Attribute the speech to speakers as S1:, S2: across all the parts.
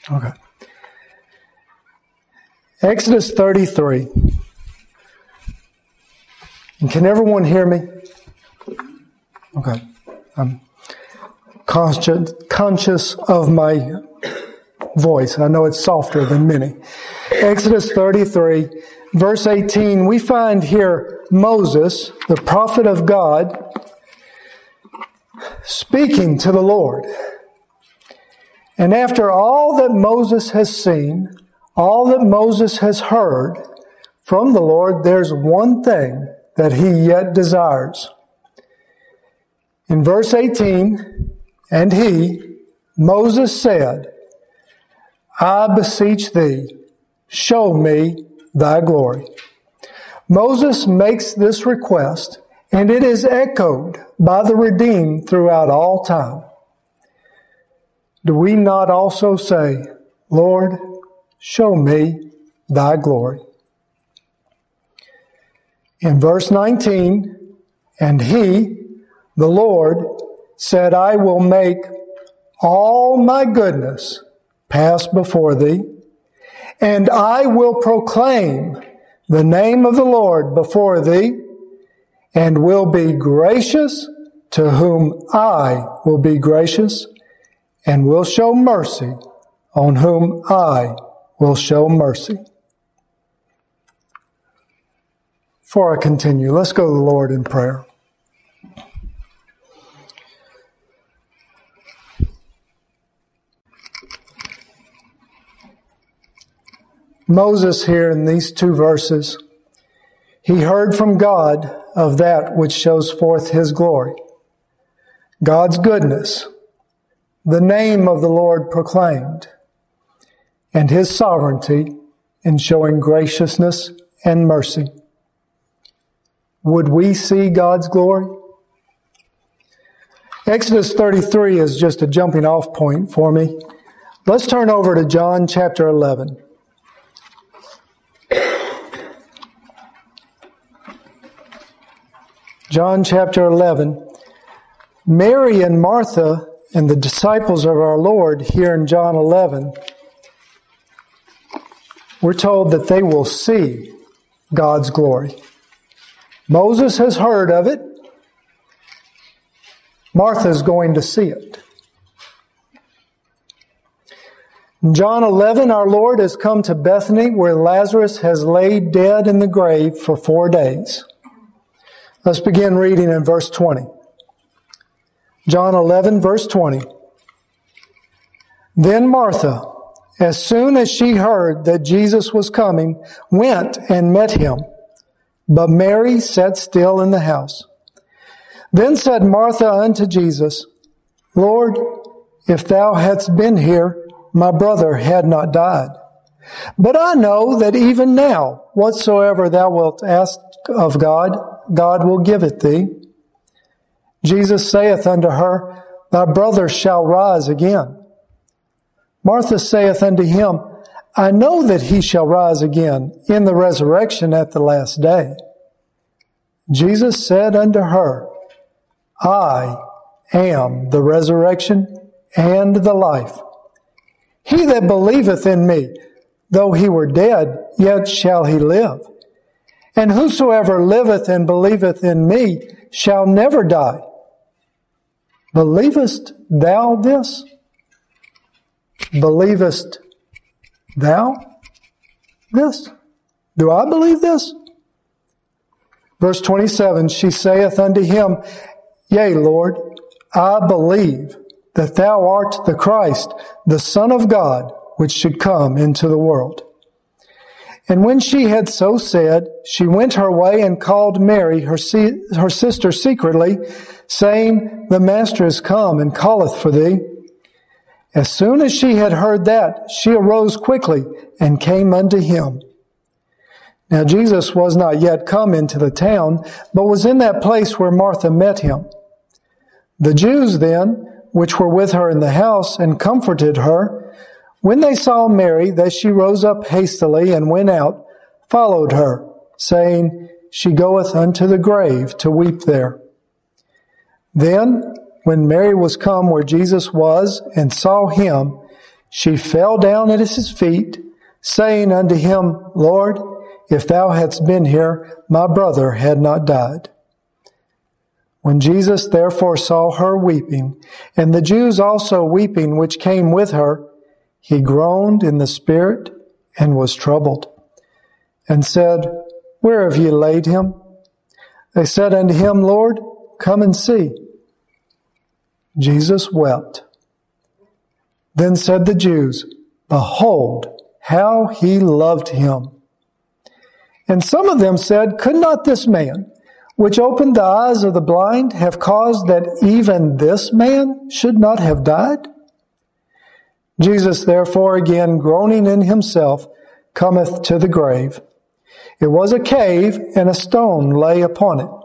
S1: Okay. Exodus 33. And can everyone hear me? Okay. I'm conscious of my voice. I know it's softer than many. Exodus 33, verse 18, we find here Moses, the prophet of God, speaking to the Lord. And after all that Moses has seen, all that Moses has heard from the Lord, there's one thing that he yet desires. In verse 18, and he, Moses said, I beseech thee, show me thy glory. Moses makes this request, and it is echoed by the redeemed throughout all time. Do we not also say, Lord, show me thy glory? In verse 19, and he, the Lord, said, I will make all my goodness pass before thee, and I will proclaim the name of the Lord before thee, and will be gracious to whom I will be gracious, and will show mercy on whom I will show mercy. Before I continue, let's go to the Lord in prayer. Moses here in these two verses, he heard from God of that which shows forth His glory, God's goodness, the name of the Lord proclaimed, and His sovereignty in showing graciousness and mercy. Would we see God's glory? Exodus 33 is just a jumping off point for me. Let's turn over to John chapter 11. John chapter 11. Mary and Martha and the disciples of our Lord here in John 11, we're told that they will see God's glory. Moses has heard of it. Martha's going to see it. In John 11, our Lord has come to Bethany where Lazarus has laid dead in the grave for 4 days. Let's begin reading in verse 20. John 11, verse 20. Then Martha, as soon as she heard that Jesus was coming, went and met him. But Mary sat still in the house. Then said Martha unto Jesus, Lord, if thou hadst been here, my brother had not died. But I know that even now, whatsoever thou wilt ask of God, God will give it thee. Jesus saith unto her, Thy brother shall rise again. Martha saith unto him, I know that he shall rise again in the resurrection at the last day. Jesus said unto her, I am the resurrection and the life. He that believeth in me, though he were dead, yet shall he live. And whosoever liveth and believeth in me shall never die. Believest thou this? Believest thou this? Do I believe this? Verse 27, she saith unto him, Yea, Lord, I believe that thou art the Christ, the Son of God, which should come into the world. And when she had so said, she went her way and called Mary, her sister, secretly, saying, The Master is come and calleth for thee. As soon as she had heard that, she arose quickly and came unto him. Now Jesus was not yet come into the town, but was in that place where Martha met him. The Jews then, which were with her in the house, and comforted her, when they saw Mary, that she rose up hastily and went out, followed her, saying, She goeth unto the grave to weep there. Then, when Mary was come where Jesus was and saw him, she fell down at his feet, saying unto him, Lord, if thou hadst been here, my brother had not died. When Jesus therefore saw her weeping, and the Jews also weeping which came with her, he groaned in the spirit and was troubled, and said, Where have ye laid him? They said unto him, Lord, come and see. Jesus wept. Then said the Jews, Behold, how he loved him. And some of them said, Could not this man, which opened the eyes of the blind, have caused that even this man should not have died? Jesus therefore, again groaning in himself, cometh to the grave. It was a cave, and a stone lay upon it.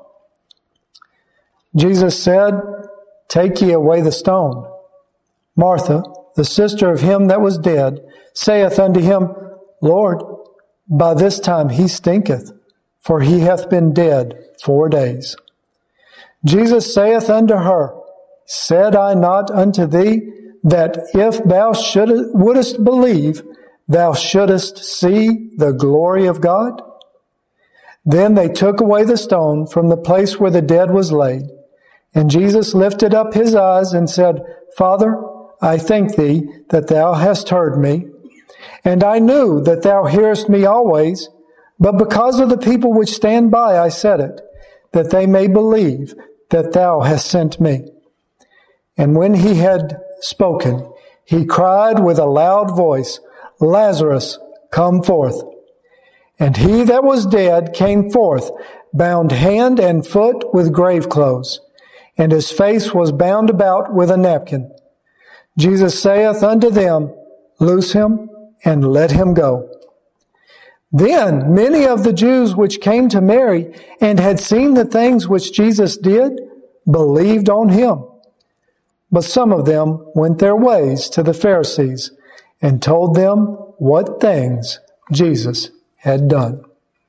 S1: Jesus said, Take ye away the stone. Martha, the sister of him that was dead, saith unto him, Lord, by this time he stinketh, for he hath been dead 4 days. Jesus saith unto her, Said I not unto thee, that if thou wouldest believe, thou shouldest see the glory of God? Then they took away the stone from the place where the dead was laid. And Jesus lifted up his eyes and said, Father, I thank thee that thou hast heard me. And I knew that thou hearest me always, but because of the people which stand by I said it, that they may believe that thou hast sent me. And when he had spoken, he cried with a loud voice, Lazarus, come forth. And he that was dead came forth, bound hand and foot with grave clothes, and his face was bound about with a napkin. Jesus saith unto them, Loose him, and let him go. Then many of the Jews which came to Mary and had seen the things which Jesus did, believed on him. But some of them went their ways to the Pharisees and told them what things Jesus had done.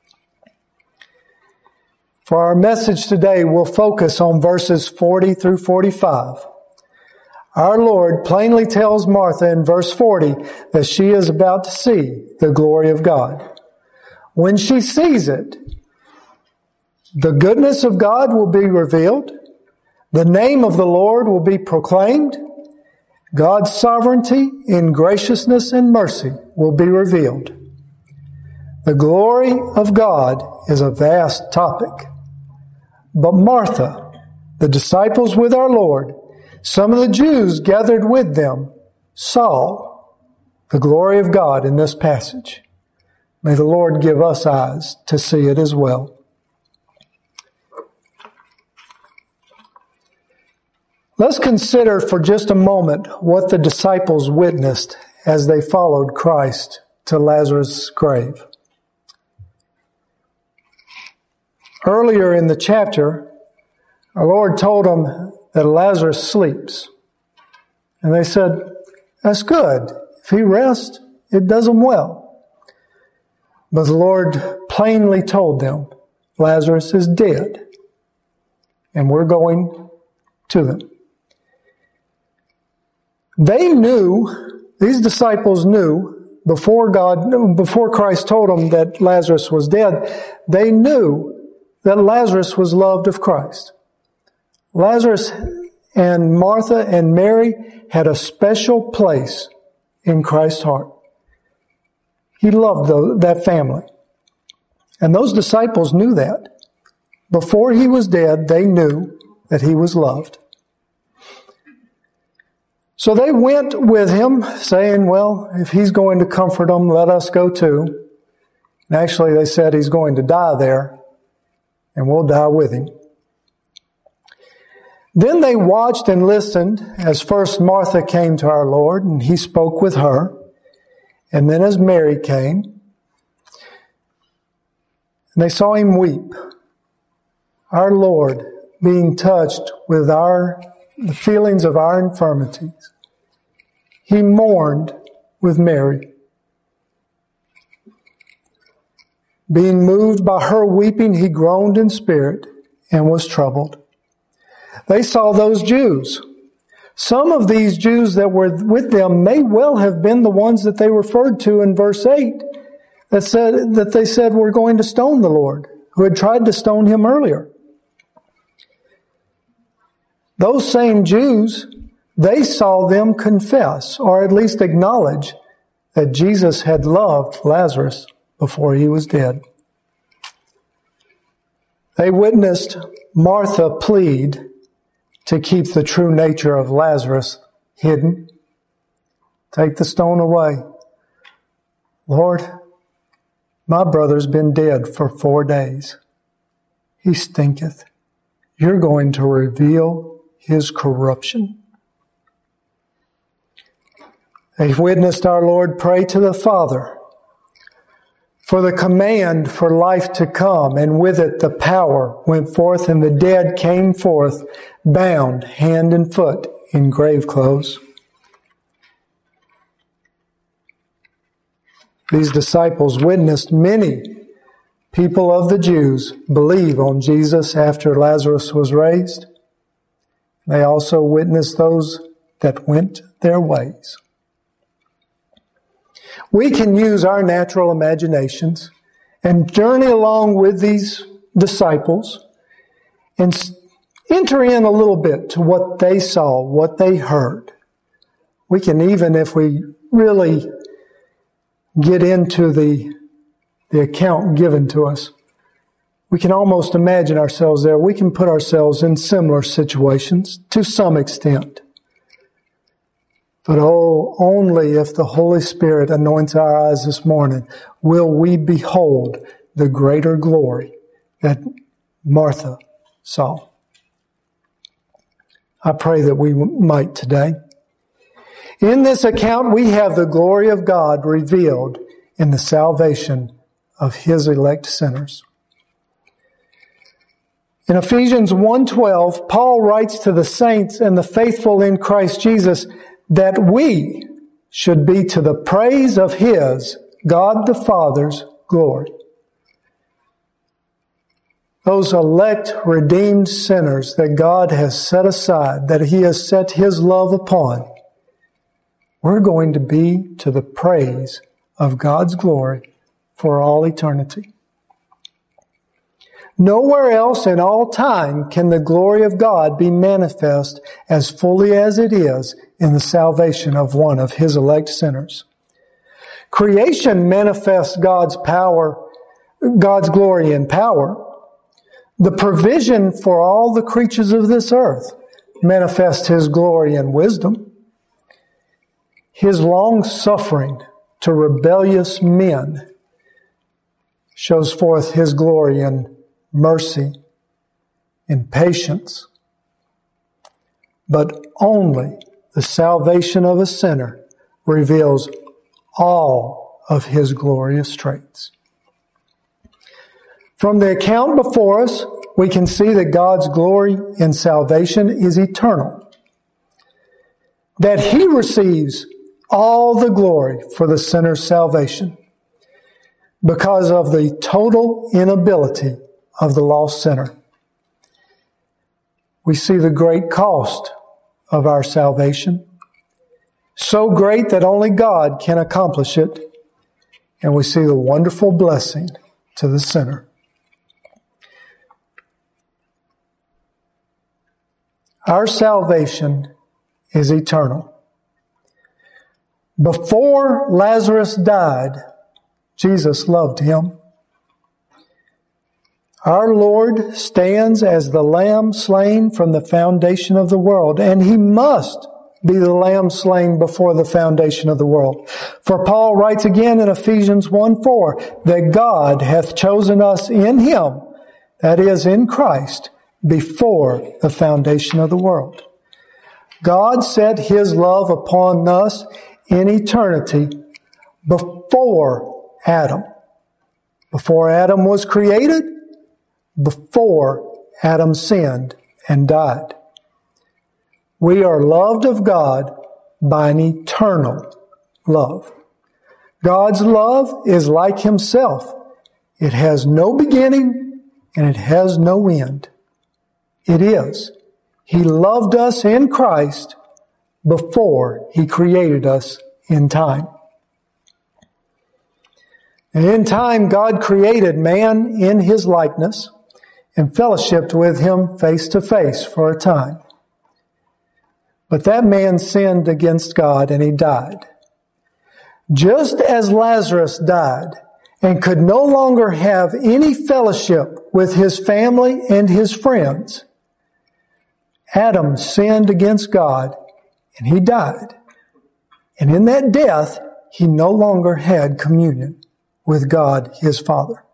S1: For our message today, we'll focus on verses 40 through 45. Our Lord plainly tells Martha in verse 40 that she is about to see the glory of God. When she sees it, the goodness of God will be revealed. The name of the Lord will be proclaimed. God's sovereignty in graciousness and mercy will be revealed. The glory of God is a vast topic. But Martha, the disciples with our Lord, some of the Jews gathered with them, saw the glory of God in this passage. May the Lord give us eyes to see it as well. Let's consider for just a moment what the disciples witnessed as they followed Christ to Lazarus' grave. Earlier in the chapter, our Lord told them that Lazarus sleeps. And they said, That's good. If he rests, it does him well. But the Lord plainly told them, Lazarus is dead. And we're going to them. They knew, these disciples knew, before Christ told them that Lazarus was dead, they knew that Lazarus was loved of Christ. Lazarus and Martha and Mary had a special place in Christ's heart. He loved that family. And those disciples knew that. Before he was dead, they knew that he was loved. So they went with him, saying, Well, if he's going to comfort them, let us go too. And actually, they said he's going to die there, and we'll die with him. Then they watched and listened as first Martha came to our Lord, and he spoke with her. And then as Mary came, and they saw him weep. Our Lord being touched with the feelings of our infirmities. He mourned with Mary. Being moved by her weeping, he groaned in spirit and was troubled. They saw those Jews Some of these Jews that were with them may well have been the ones that they referred to in verse 8 that they said were going to stone the Lord, who had tried to stone him earlier. Those same Jews, they saw them confess, or at least acknowledge, that Jesus had loved Lazarus before he was dead. They witnessed Martha plead to keep the true nature of Lazarus hidden. Take the stone away. Lord, my brother's been dead for 4 days. He stinketh. You're going to reveal his corruption. They witnessed our Lord pray to the Father for the command for life to come, and with it the power went forth, and the dead came forth, bound hand and foot in grave clothes. These disciples witnessed many people of the Jews believe on Jesus after Lazarus was raised. They also witnessed those that went their ways. We can use our natural imaginations and journey along with these disciples and enter in a little bit to what they saw, what they heard. We can even, if we really get into the account given to us, we can almost imagine ourselves there. We can put ourselves in similar situations to some extent. But only if the Holy Spirit anoints our eyes this morning will we behold the greater glory that Martha saw. I pray that we might today. In this account, we have the glory of God revealed in the salvation of His elect sinners. In Ephesians 1:12, Paul writes to the saints and the faithful in Christ Jesus that we should be to the praise of His, God the Father's, glory. Those elect, redeemed sinners that God has set aside, that He has set His love upon, we're going to be to the praise of God's glory for all eternity. Nowhere else in all time can the glory of God be manifest as fully as it is in the salvation of one of His elect sinners. Creation manifests God's power, God's glory and power. The provision for all the creatures of this earth manifests His glory and wisdom. His long suffering to rebellious men shows forth His glory and mercy and patience. But only the salvation of a sinner reveals all of His glorious traits. From the account before us, we can see that God's glory in salvation is eternal. That He receives all the glory for the sinner's salvation because of the total inability of the lost sinner. We see the great cost of our salvation, so great that only God can accomplish it, and we see the wonderful blessing to the sinner. Our salvation is eternal. Before Lazarus died, Jesus loved him. Our Lord stands as the Lamb slain from the foundation of the world, and He must be the Lamb slain before the foundation of the world. For Paul writes again in Ephesians 1:4, that God hath chosen us in Him, that is, in Christ, before the foundation of the world. God set His love upon us in eternity before Adam. Before Adam was created, before Adam sinned and died. We are loved of God by an eternal love. God's love is like Himself. It has no beginning and it has no end. It is. He loved us in Christ before He created us in time. And in time, God created man in His likeness and fellowshiped with him face to face for a time. But that man sinned against God and he died. Just as Lazarus died and could no longer have any fellowship with his family and his friends, Adam sinned against God and he died. And in that death, he no longer had communion with God, his Father.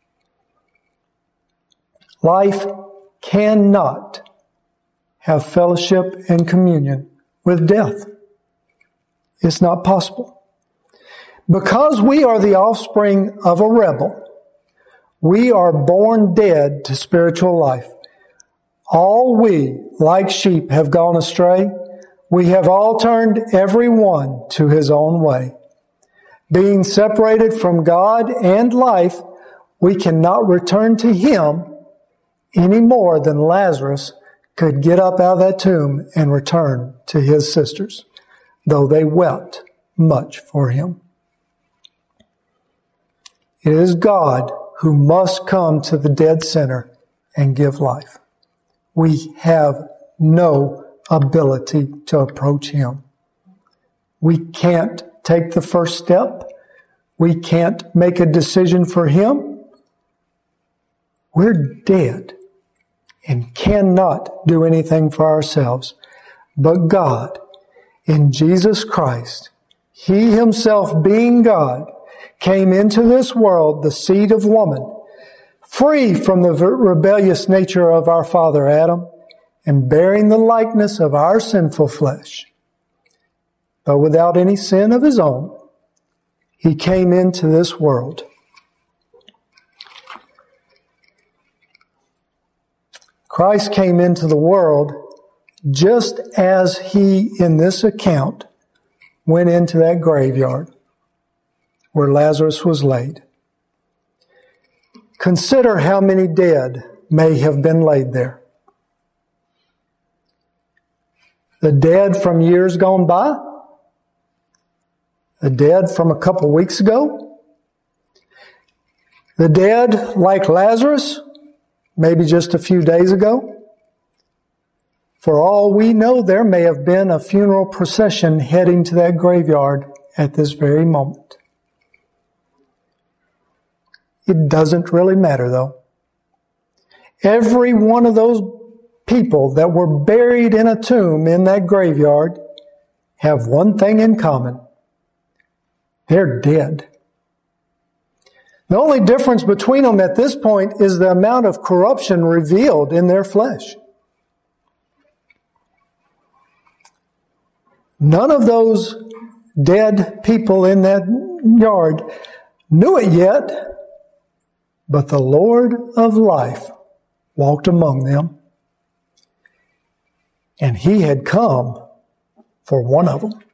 S1: Life cannot have fellowship and communion with death. It's not possible. Because we are the offspring of a rebel, we are born dead to spiritual life. All we, like sheep, have gone astray. We have all turned every one to his own way. Being separated from God and life, we cannot return to Him any more than Lazarus could get up out of that tomb and return to his sisters, though they wept much for him. It is God who must come to the dead sinner and give life. We have no ability to approach Him. We can't take the first step. We can't make a decision for Him. We're dead and cannot do anything for ourselves. But God, in Jesus Christ, He Himself being God, came into this world, the seed of woman, free from the rebellious nature of our father Adam, and bearing the likeness of our sinful flesh. Though without any sin of His own, He came into this world. Christ came into the world just as He, in this account, went into that graveyard where Lazarus was laid. Consider how many dead may have been laid there. The dead from years gone by, the dead from a couple weeks ago, the dead like Lazarus, maybe just a few days ago. For all we know, there may have been a funeral procession heading to that graveyard at this very moment. It doesn't really matter, though. Every one of those people that were buried in a tomb in that graveyard have one thing in common. They're dead. The only difference between them at this point is the amount of corruption revealed in their flesh. None of those dead people in that yard knew it yet, but the Lord of life walked among them, and He had come for one of them.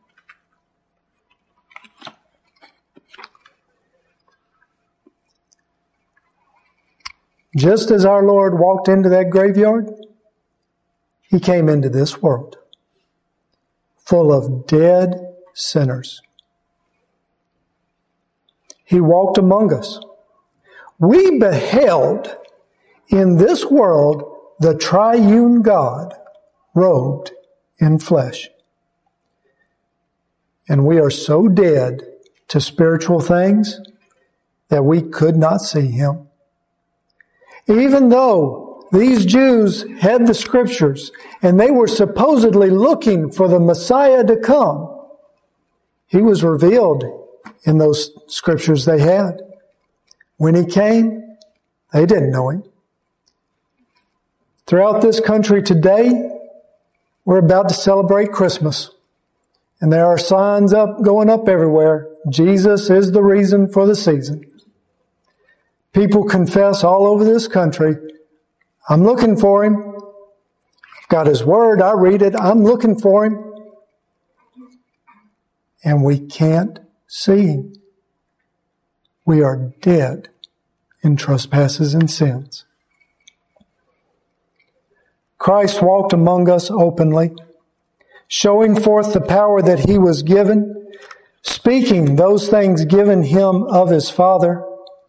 S1: Just as our Lord walked into that graveyard, He came into this world full of dead sinners. He walked among us. We beheld in this world the triune God robed in flesh. And we are so dead to spiritual things that we could not see Him. Even though these Jews had the Scriptures and they were supposedly looking for the Messiah to come, He was revealed in those Scriptures they had. When He came, they didn't know Him. Throughout this country today, we're about to celebrate Christmas. And there are signs going up everywhere. Jesus is the reason for the season. People confess all over this country, I'm looking for Him. I've got His Word, I read it, I'm looking for Him. And we can't see Him. We are dead in trespasses and sins. Christ walked among us openly, showing forth the power that he was given, speaking those things given him of his Father.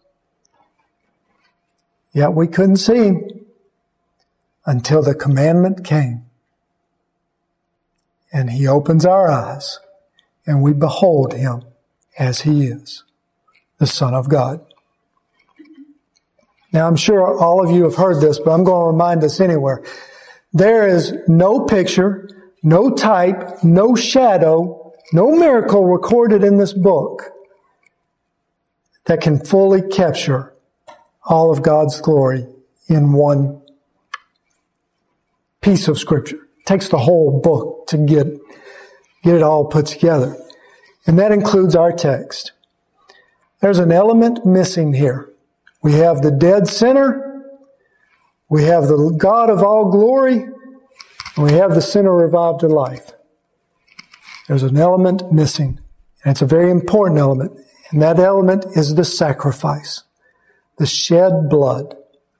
S1: Yet we couldn't see him until the commandment came. And he opens our eyes, and we behold him as he is, the Son of God. Now, I'm sure all of you have heard this, but I'm going to remind us anywhere. There is no picture, no type, no shadow, no miracle recorded in this book that can fully capture all of God's glory in one piece of Scripture. It takes the whole book to get it all put together. And that includes our text. There's an element missing here. We have the dead sinner, we have the God of all glory, and we have the sinner revived to life. There's an element missing, and it's a very important element, and that element is the sacrifice, the shed blood.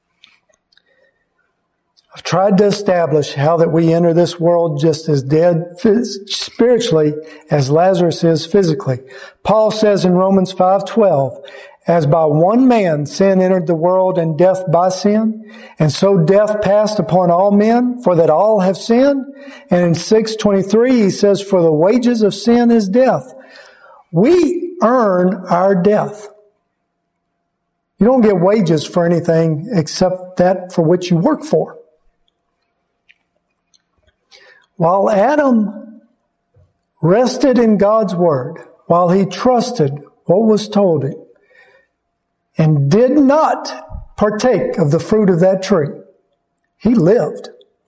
S1: I've tried to establish how that we enter this world just as dead spiritually as Lazarus is physically. Paul says in Romans 5:12, as by one man sin entered the world, and death by sin, and so death passed upon all men, for that all have sinned. And in 6:23 he says, for the wages of sin is death. We earn our death. You don't get wages for anything except that for which you work for. While Adam rested in God's word, while he trusted what was told him, and did not partake of the fruit of that tree, he lived.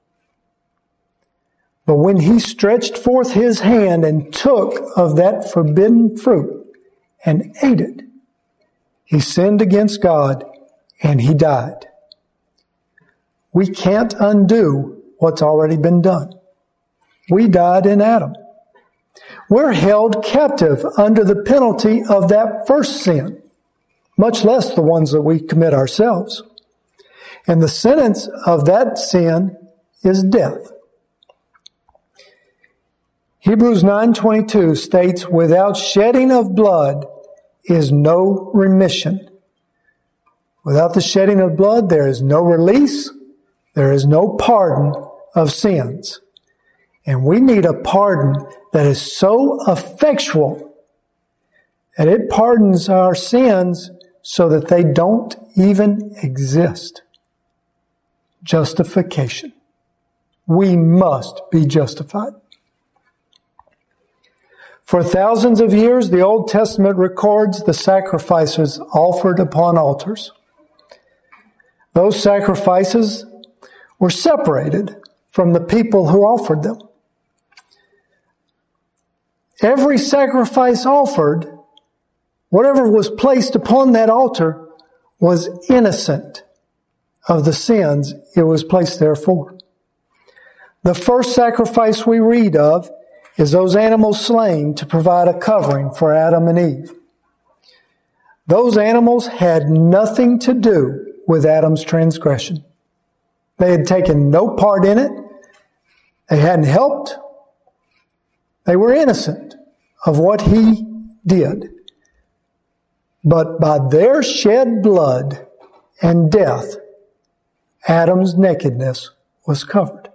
S1: But when he stretched forth his hand and took of that forbidden fruit and ate it, he sinned against God and he died. We can't undo what's already been done. We died in Adam. We're held captive under the penalty of that first sin, much less the ones that we commit ourselves. And the sentence of that sin is death. Hebrews 9:22 states, without shedding of blood is no remission. Without the shedding of blood, there is no release, there is no pardon of sins. And we need a pardon that is so effectual that it pardons our sins so that they don't even exist. Justification. We must be justified. For thousands of years, the Old Testament records the sacrifices offered upon altars. Those sacrifices were separated from the people who offered them. Every sacrifice offered, whatever was placed upon that altar, was innocent of the sins it was placed there for. The first sacrifice we read of is those animals slain to provide a covering for Adam and Eve. Those animals had nothing to do with Adam's transgression. They had taken no part in it. They hadn't helped. They were innocent of what he did. But by their shed blood and death, Adam's nakedness was covered.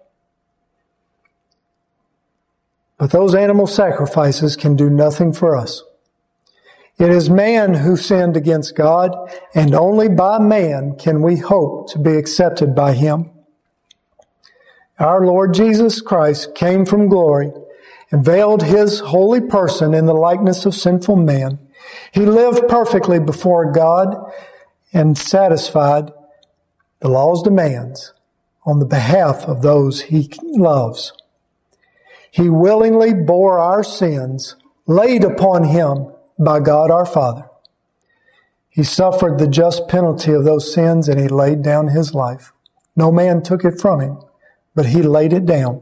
S1: But those animal sacrifices can do nothing for us. It is man who sinned against God, and only by man can we hope to be accepted by him. Our Lord Jesus Christ came from glory and veiled his holy person in the likeness of sinful man. He lived perfectly before God and satisfied the law's demands on the behalf of those he loves. He willingly bore our sins laid upon him by God our Father. He suffered the just penalty of those sins and he laid down his life. No man took it from him, but he laid it down.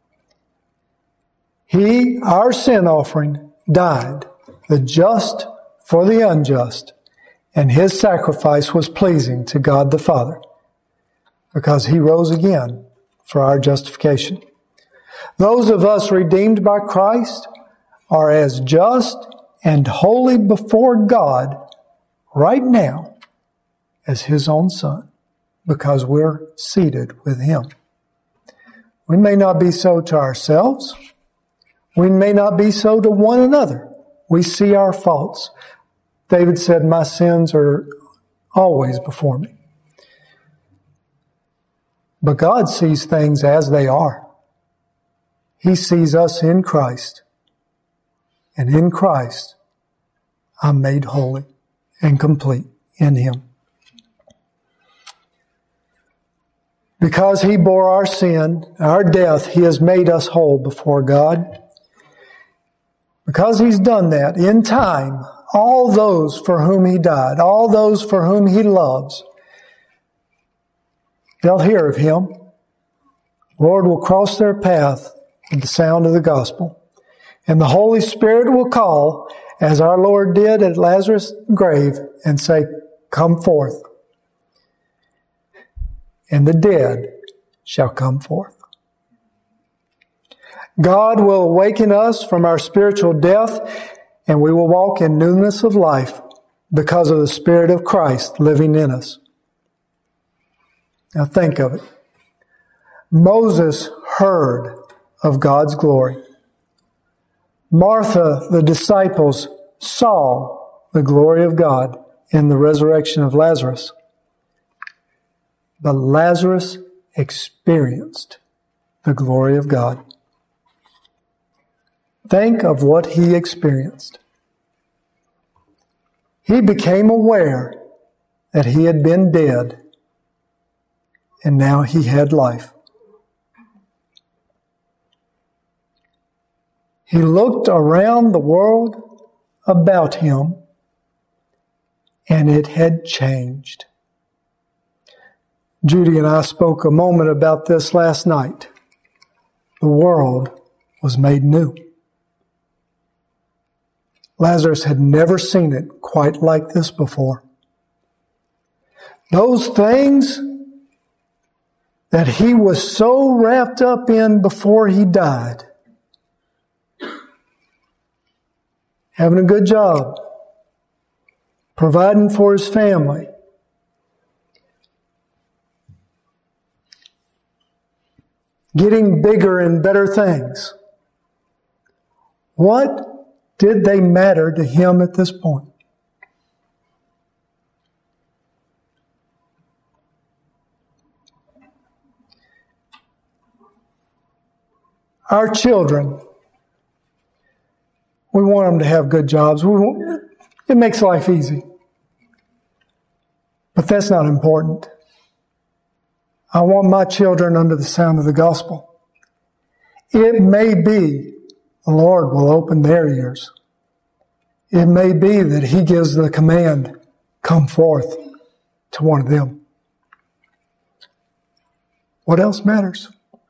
S1: He, our sin offering, died, the just for the unjust, and his sacrifice was pleasing to God the Father, because he rose again for our justification. Those of us redeemed by Christ are as just and holy before God right now as His own Son, because we're seated with Him. We may not be so to ourselves. We may not be so to one another. We see our faults. David said, my sins are always before me. But God sees things as they are. He sees us in Christ. And in Christ, I'm made holy and complete in Him. Because He bore our sin, our death, He has made us whole before God. Because He's done that, in time, all those for whom He died, all those for whom He loves, they'll hear of Him. The Lord will cross their path with the sound of the gospel. And the Holy Spirit will call, as our Lord did at Lazarus' grave, and say, come forth. And the dead shall come forth. God will awaken us from our spiritual death, and we will walk in newness of life because of the Spirit of Christ living in us. Now think of it. Moses heard of God's glory. Martha, the disciples, saw the glory of God in the resurrection of Lazarus. But Lazarus experienced the glory of God. Think of what he experienced. He became aware that he had been dead, and now he had life. He looked around the world about him, and it had changed. Judy and I spoke a moment about this last night. The world was made new. Lazarus had never seen it quite like this before. Those things that he was so wrapped up in before he died, having a good job, providing for his family, getting bigger and better things. What did they matter to him at this point? Our children, we want them to have good jobs. It makes life easy. But that's not important. I want my children under the sound of the gospel. It may be the Lord will open their ears. It may be that He gives the command, come forth, to one of them. What else matters?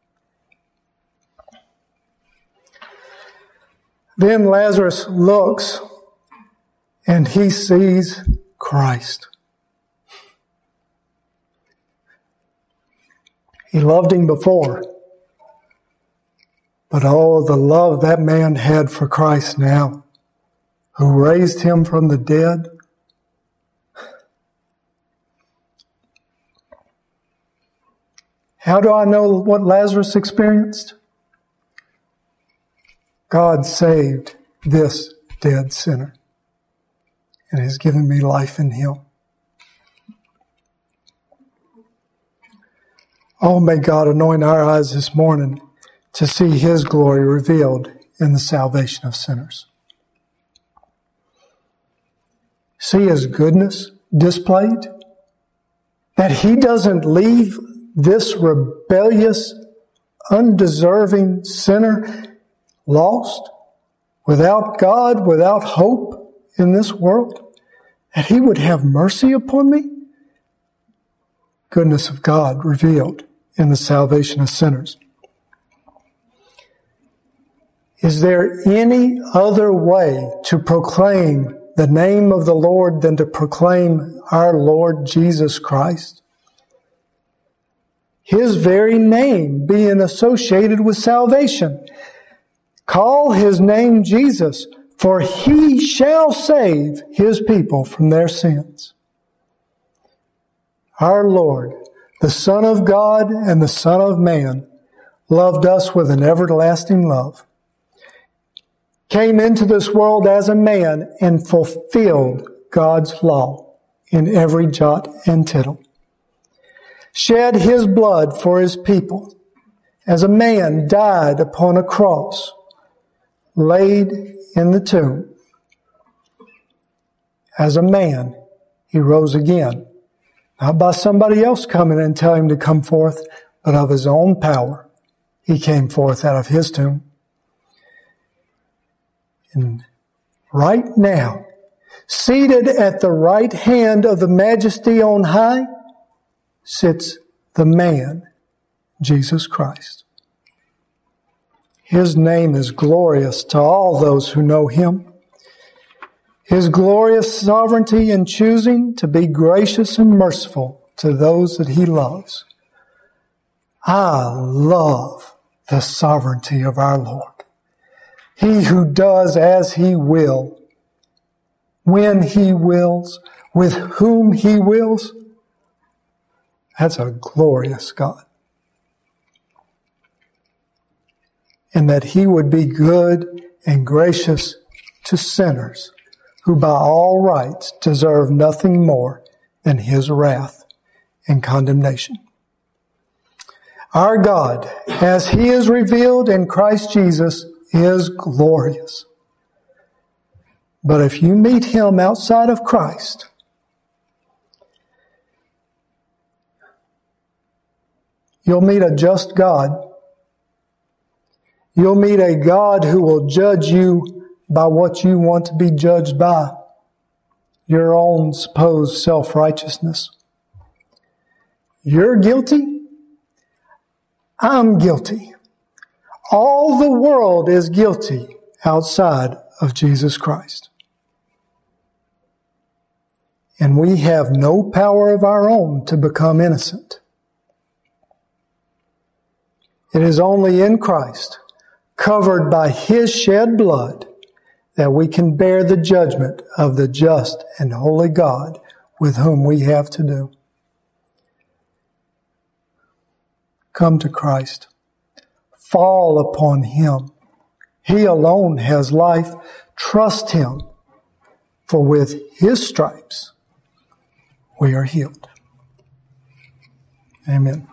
S1: Then Lazarus looks and he sees Christ. He loved Him before. But oh, the love that man had for Christ now, who raised him from the dead. How do I know what Lazarus experienced? God saved this dead sinner and has given me life in Him. Oh, may God anoint our eyes this morning to see His glory revealed in the salvation of sinners. See His goodness displayed, that He doesn't leave this rebellious, undeserving sinner lost, without God, without hope in this world, that He would have mercy upon me. Goodness of God revealed in the salvation of sinners. Is there any other way to proclaim the name of the Lord than to proclaim our Lord Jesus Christ? His very name being associated with salvation. Call His name Jesus, for He shall save His people from their sins. Our Lord, the Son of God and the Son of Man, loved us with an everlasting love, came into this world as a man and fulfilled God's law in every jot and tittle, shed His blood for His people, as a man died upon a cross, laid in the tomb. As a man, He rose again, not by somebody else coming and telling Him to come forth, but of His own power. He came forth out of His tomb. And right now, seated at the right hand of the Majesty on high, sits the man, Jesus Christ. His name is glorious to all those who know Him. His glorious sovereignty in choosing to be gracious and merciful to those that He loves. I love the sovereignty of our Lord. He who does as He will, when He wills, with whom He wills. That's a glorious God. And that He would be good and gracious to sinners who by all rights deserve nothing more than His wrath and condemnation. Our God, as He is revealed in Christ Jesus, is glorious. But if you meet Him outside of Christ, you'll meet a just God. You'll meet a God who will judge you by what you want to be judged by, your own supposed self-righteousness. You're guilty. I'm guilty. All the world is guilty outside of Jesus Christ. And we have no power of our own to become innocent. It is only in Christ, covered by His shed blood, that we can bear the judgment of the just and holy God with whom we have to do. Come to Christ. Fall upon Him. He alone has life. Trust Him, for with His stripes we are healed. Amen.